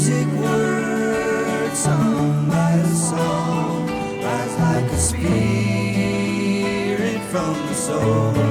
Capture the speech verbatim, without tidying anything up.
music words sung by the song rise like a spirit from the soul.